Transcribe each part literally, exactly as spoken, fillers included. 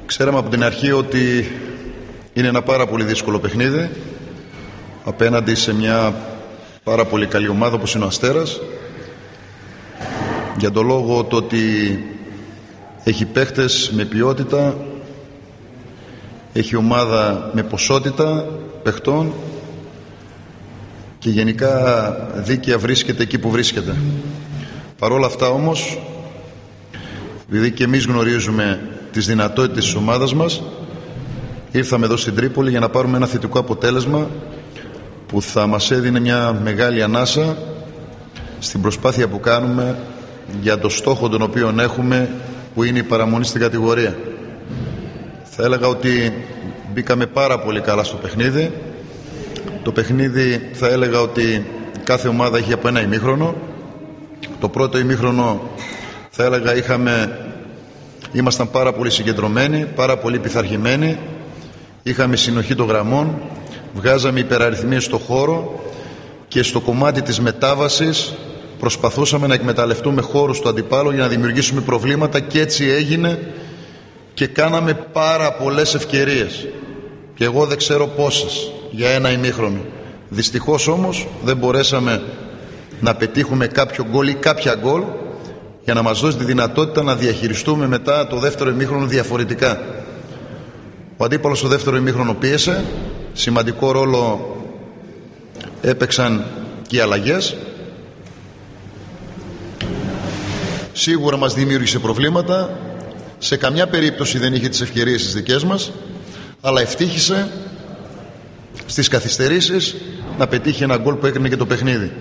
Ξέραμε από την αρχή ότι είναι ένα πάρα πολύ δύσκολο παιχνίδι απέναντι σε μια πάρα πολύ καλή ομάδα όπως είναι ο Αστέρας, για το λόγο το ότι έχει παίχτες με ποιότητα, έχει ομάδα με ποσότητα παιχτών και γενικά δίκαια βρίσκεται εκεί που βρίσκεται. Παρ' όλα αυτά όμως, επειδή και εμείς γνωρίζουμε τις δυνατότητες της ομάδας μας, ήρθαμε εδώ στην Τρίπολη για να πάρουμε ένα θετικό αποτέλεσμα που θα μας έδινε μια μεγάλη ανάσα στην προσπάθεια που κάνουμε για το στόχο τον οποίο έχουμε, που είναι η παραμονή στην κατηγορία. Θα έλεγα ότι μπήκαμε πάρα πολύ καλά στο παιχνίδι. Το παιχνίδι θα έλεγα ότι κάθε ομάδα είχε από ένα ημίχρονο. Το πρώτο ημίχρονο θα έλεγα είχαμε, ήμασταν πάρα πολύ συγκεντρωμένοι, πάρα πολύ πειθαρχημένοι, είχαμε συνοχή των γραμμών, βγάζαμε υπεραριθμίες στο χώρο και στο κομμάτι της μετάβασης προσπαθούσαμε να εκμεταλλευτούμε χώρους του αντιπάλου για να δημιουργήσουμε προβλήματα, και έτσι έγινε και κάναμε πάρα πολλές ευκαιρίες και εγώ δεν ξέρω πόσες για ένα ημίχρονο. Δυστυχώς όμως δεν μπορέσαμε να πετύχουμε κάποιο γκολ ή κάποια γκολ για να μας δώσει τη δυνατότητα να διαχειριστούμε μετά το δεύτερο ημίχρονο διαφορετικά. Ο αντίπαλος στο δεύτερο ημίχρονο πίεσε, σημαντικό ρόλο έπαιξαν και οι αλλαγές. Σίγουρα μας δημιούργησε προβλήματα, σε καμιά περίπτωση δεν είχε τις ευκαιρίες τις δικές μας, αλλά ευτύχησε στις καθυστερήσεις να πετύχει ένα γκολ που έκρινε και το παιχνίδι.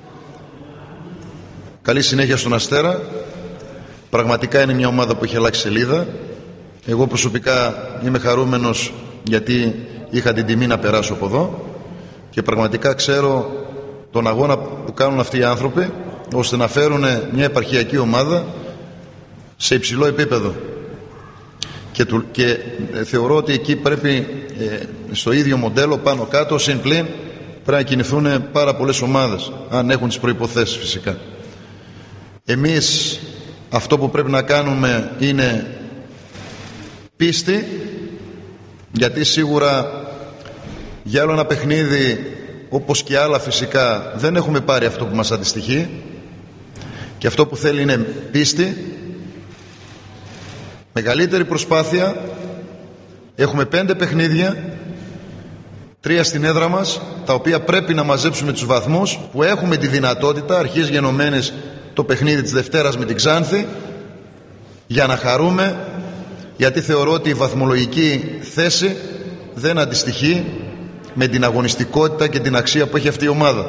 Καλή συνέχεια στον Αστέρα. Πραγματικά είναι μια ομάδα που έχει αλλάξει σελίδα. Εγώ προσωπικά είμαι χαρούμενος γιατί είχα την τιμή να περάσω από εδώ και πραγματικά ξέρω τον αγώνα που κάνουν αυτοί οι άνθρωποι ώστε να φέρουν μια επαρχιακή ομάδα σε υψηλό επίπεδο. Και, του, και θεωρώ ότι εκεί πρέπει ε, στο ίδιο μοντέλο πάνω κάτω συν πλην πρέπει να κινηθούν πάρα πολλές ομάδες, αν έχουν τις προϋποθέσεις φυσικά. Εμείς αυτό που πρέπει να κάνουμε είναι πίστη, γιατί σίγουρα για άλλο ένα παιχνίδι όπως και άλλα φυσικά δεν έχουμε πάρει αυτό που μας αντιστοιχεί και αυτό που θέλει είναι πίστη, μεγαλύτερη προσπάθεια. Έχουμε πέντε παιχνίδια, τρία στην έδρα μας, τα οποία πρέπει να μαζέψουμε τους βαθμούς που έχουμε τη δυνατότητα, αρχής γενομένες το παιχνίδι της Δευτέρας με την Ξάνθη, για να χαρούμε, γιατί θεωρώ ότι η βαθμολογική θέση δεν αντιστοιχεί με την αγωνιστικότητα και την αξία που έχει αυτή η ομάδα.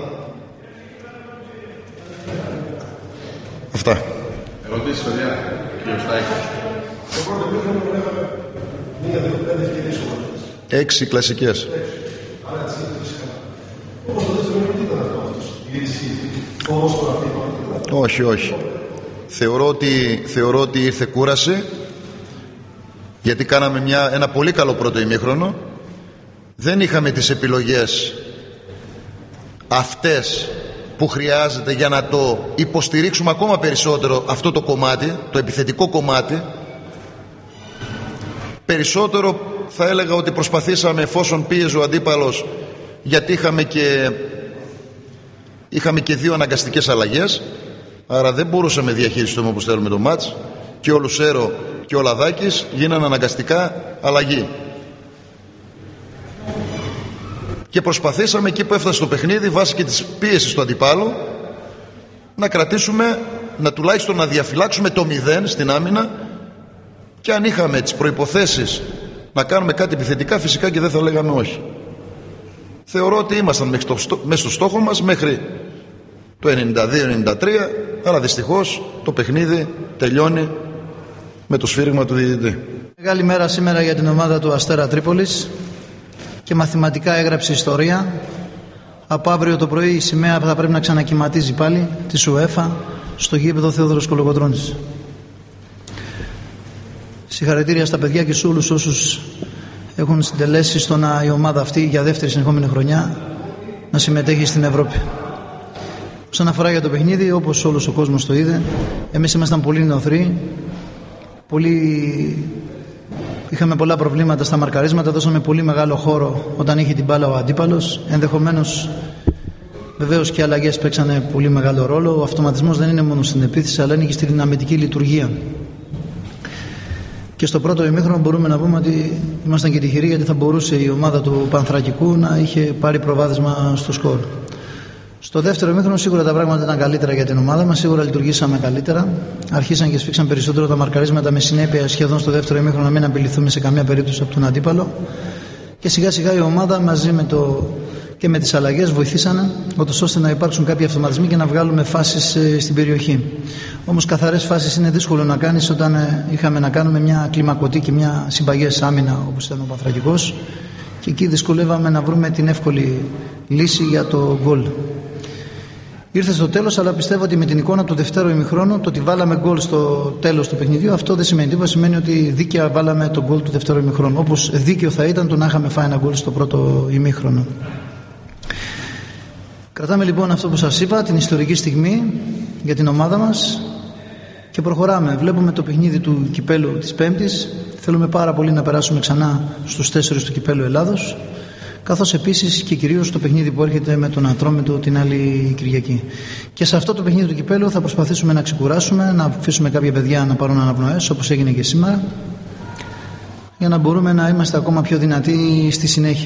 Αυτά. Ερωτήσεις, παιδιά, κύριε Στάκη. Έξι κλασικές. Όχι, όχι. Θεωρώ ότι, θεωρώ ότι ήρθε κούραση, γιατί κάναμε μια, ένα πολύ καλό πρώτο ημίχρονο. Δεν είχαμε τις επιλογές αυτές που χρειάζεται για να το υποστηρίξουμε ακόμα περισσότερο αυτό το κομμάτι, το επιθετικό κομμάτι. Περισσότερο θα έλεγα ότι προσπαθήσαμε, εφόσον πίεζε ο αντίπαλος, γιατί είχαμε και, είχαμε και δύο αναγκαστικές αλλαγές, άρα δεν μπορούσαμε να διαχειριστούμε όπως θέλουμε το μάτς, και ο Λουσέρο και ο Λαδάκης γίνανε αναγκαστικά αλλαγή. Και προσπαθήσαμε εκεί που έφτασε το παιχνίδι, βάσει και της πίεσης του αντιπάλου, να κρατήσουμε, να τουλάχιστον να διαφυλάξουμε το μηδέν στην άμυνα, και αν είχαμε τις προϋποθέσεις να κάνουμε κάτι επιθετικά, φυσικά και δεν θα λέγαμε όχι. Θεωρώ ότι ήμασταν μέσα στο στόχο μας μέχρι το ενενήντα δύο ενενήντα τρία, αλλά δυστυχώς το παιχνίδι τελειώνει με το σφύριγμα του διαιτητή. Μεγάλη μέρα σήμερα για την ομάδα του Αστέρα Τρίπολης και μαθηματικά έγραψε ιστορία. Από αύριο το πρωί η σημαία θα πρέπει να ξανακυματίζει πάλι τη UEFA στο γήπεδο Θεόδωρος Κολοκοτρώνης. Συγχαρητήρια στα παιδιά και σε όλους όσους έχουν συντελέσει στο να η ομάδα αυτή για δεύτερη συνεχόμενη χρονιά να συμμετέχει στην Ευρώπη. Όσον αφορά για το παιχνίδι, όπως όλος ο κόσμος το είδε, εμείς ήμασταν πολύ νοθροί, πολύ Είχαμε πολλά προβλήματα στα μαρκαρίσματα, δώσαμε πολύ μεγάλο χώρο όταν είχε την μπάλα ο αντίπαλος. Ενδεχομένως, βεβαίως και οι αλλαγές παίξανε πολύ μεγάλο ρόλο. Ο αυτοματισμός δεν είναι μόνο στην επίθεση, αλλά είναι και στη δυναμητική λειτουργία. Και στο πρώτο ημίχρονο μπορούμε να πούμε ότι ήμασταν και τυχεροί, γιατί θα μπορούσε η ομάδα του Πανθρακικού να είχε πάρει προβάδισμα στο σκορ. Στο δεύτερο ημίχρονο σίγουρα τα πράγματα ήταν καλύτερα για την ομάδα μας, σίγουρα λειτουργήσαμε καλύτερα. Αρχίσαν και σφίξαν περισσότερο τα μαρκαρίσματα, με συνέπεια σχεδόν στο δεύτερο ημίχρονο να μην απειληθούμε σε καμία περίπτωση από τον αντίπαλο. Και σιγά σιγά η ομάδα μαζί με το, και με τις αλλαγές βοηθήσανε, ώστε να υπάρξουν κάποιοι αυτοματισμοί και να βγάλουμε φάσεις στην περιοχή. Όμως καθαρές φάσεις είναι δύσκολο να κάνεις όταν είχαμε να κάνουμε μια κλιμακωτή και μια συμπαγές άμυνα όπως ήταν ο Πανθρακικός, και εκεί δυσκολεύαμε να βρούμε την εύκολη λύση για το γκολ. Ήρθε στο τέλος, αλλά πιστεύω ότι με την εικόνα του δευτέρου ημιχρόνου, το ότι βάλαμε γκολ στο τέλος του παιχνιδιού, αυτό δεν σημαίνει τίποτα. Σημαίνει ότι δίκαια βάλαμε τον γκολ του δευτέρου ημιχρόνου. Όπως δίκαιο θα ήταν το να είχαμε φάει ένα γκολ στο πρώτο ημίχρονο. Κρατάμε λοιπόν αυτό που σας είπα, την ιστορική στιγμή για την ομάδα μας, και προχωράμε. Βλέπουμε το παιχνίδι του κυπέλου της Πέμπτης. Θέλουμε πάρα πολύ να περάσουμε ξανά στους τέσσερις του κυπέλου Ελλάδος, καθώς επίσης και κυρίως το παιχνίδι που έρχεται με τον Ατρόμητο την άλλη Κυριακή. Και σε αυτό το παιχνίδι του κυπέλου θα προσπαθήσουμε να ξεκουράσουμε, να αφήσουμε κάποια παιδιά να πάρουν αναπνοές, όπως έγινε και σήμερα, για να μπορούμε να είμαστε ακόμα πιο δυνατοί στη συνέχεια.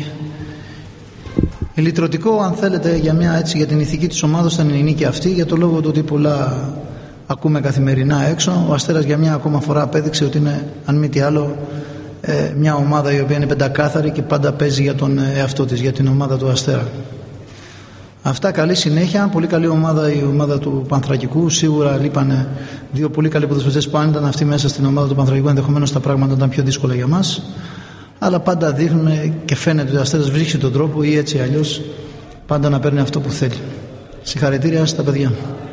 Λυτρωτικό, αν θέλετε, για, μια, έτσι, για την ηθική της ομάδας ήταν η νίκη αυτή, για το λόγο του ότι πολλά ακούμε καθημερινά έξω. Ο Αστέρας για μια ακόμα φορά απέδειξε ότι είναι, αν μη τι άλλο, ε, μια ομάδα η οποία είναι πεντακάθαρη και πάντα παίζει για τον εαυτό της, για την ομάδα του Αστέρα. Αυτά, καλή συνέχεια. Πολύ καλή ομάδα η ομάδα του Πανθρακικού. Σίγουρα λείπανε δύο πολύ καλοί ποδοσφαιριστές που αν ήταν αυτοί μέσα στην ομάδα του Πανθρακικού, ενδεχομένως τα πράγματα ήταν πιο δύσκολα για μας. Αλλά πάντα δείχνουμε και φαίνεται ότι ο Αστέρας βρίσκει τον τρόπο, ή έτσι αλλιώς πάντα να παίρνει αυτό που θέλει. Συγχαρητήρια στα παιδιά.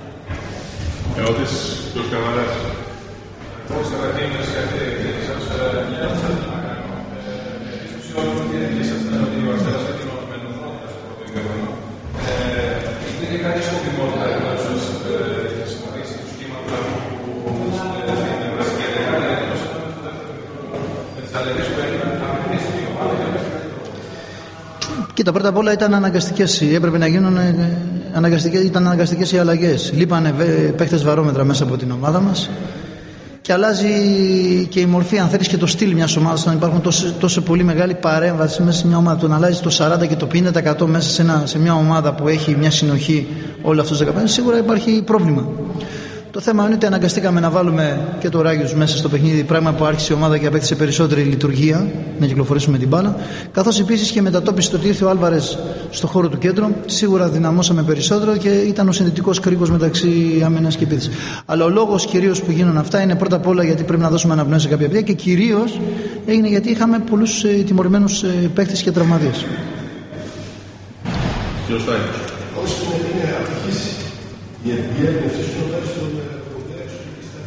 Ερώτηση, κύριος Καβαράς. Πώς θα κατήγγελες κάτι σας μια ερώτηση να κάνω. Στην ουσία, ήσασταν ότι ο Αστέρας θα κοινωνημένο χρόνο στο πρώτο ημίχρονο. Υπήρχε κάτι σκοπιμότητα να σας συμμετέχει του σχήματος που στην βασική δεκάδα είναι στο δεύτερο ημίχρονο. Με τις αλλαγές που έγιναν, θα μείνει στην ομάδα για να πέσει κάτι πρώτο. Κοίτα, πρώτα απ' όλα ήταν αναγκαστικές, έπρεπε να γίνουν αναγκαστικές, ήταν αναγκαστικές οι αλλαγές. Λείπανε παίχτες βαρόμετρα μέσα από την ομάδα μας, και αλλάζει και η μορφή, αν θέλεις, και το στυλ μιας ομάδας, όταν υπάρχουν τόσο, τόσο πολύ μεγάλη παρέμβαση μέσα σε μια ομάδα. Το να αλλάζει το σαράντα και το πενήντα τοις εκατό μέσα σε, ένα, σε μια ομάδα που έχει μια συνοχή όλο αυτούς τους δεκαπέντε, σίγουρα υπάρχει πρόβλημα. Το θέμα είναι ότι αναγκαστήκαμε να βάλουμε και το Ράγιος μέσα στο παιχνίδι, πράγμα που άρχισε η ομάδα και απέκτησε περισσότερη λειτουργία, να κυκλοφορήσουμε την μπάλα. Καθώς επίσης και μετατόπιση το ότι ήρθε ο Άλβαρες στο χώρο του κέντρου, σίγουρα δυναμώσαμε περισσότερο και ήταν ο συνδετικός κρίκος μεταξύ άμυνας και επίθεσης. Αλλά ο λόγος κυρίως που γίνουν αυτά είναι πρώτα απ' όλα γιατί πρέπει να δώσουμε αναπνοές σε κάποια παιδιά, και κυρίως έγινε γιατί είχαμε πολλούς ε, τιμωρημένους ε, παίκτες και τραυματίες. Η διεύθυνση στο τέλος των προτέρεξεων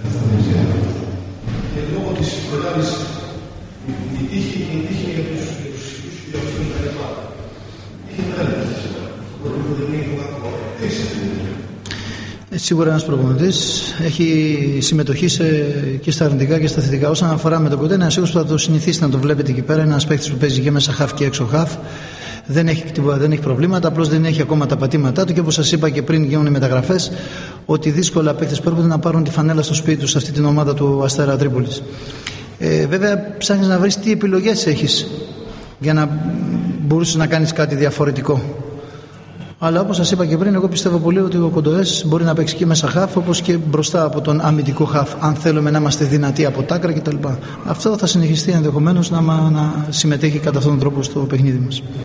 και λόγω της μεγάλης η τύχη για τους ισχυρούς και για αυτούς τα λεπτά. Είχε μεγάλη τύχη σήμερα. Το πρόβλημα δεν είναι ακόμα. Έχεις αυτή την τύχη. Σίγουρα ένας προπονητής έχει συμμετοχή σε, και στα αρνητικά και στα θετικά. Όσον αφορά με το κοντέ, είναι σίγουρος που θα το συνηθίσει να το βλέπετε εκεί πέρα. Είναι ένας παίκτης που παίζει και μέσα χαφ και έξω χαφ. Δεν έχει, δεν έχει προβλήματα, απλώς δεν έχει ακόμα τα πατήματά του, και όπως σας είπα και πριν γίνουν οι μεταγραφές, ότι δύσκολα παίκτες που έρχονται να πάρουν τη φανέλα στο σπίτι τους σε αυτή την ομάδα του Αστέρα Τρίπολης. Ε, βέβαια, ψάχνεις να βρεις τι επιλογές έχεις για να μπορείς να κάνεις κάτι διαφορετικό. Αλλά όπως σας είπα και πριν, εγώ πιστεύω πολύ ότι ο Κοντοές μπορεί να παίξει και μέσα χαφ, όπως και μπροστά από τον αμυντικό χαφ, αν θέλουμε να είμαστε δυνατοί από τα άκρα κτλ. Αυτό θα συνεχιστεί ενδεχομένως να, να συμμετέχει κατά αυτόν τον τρόπο στο παιχνίδι μας.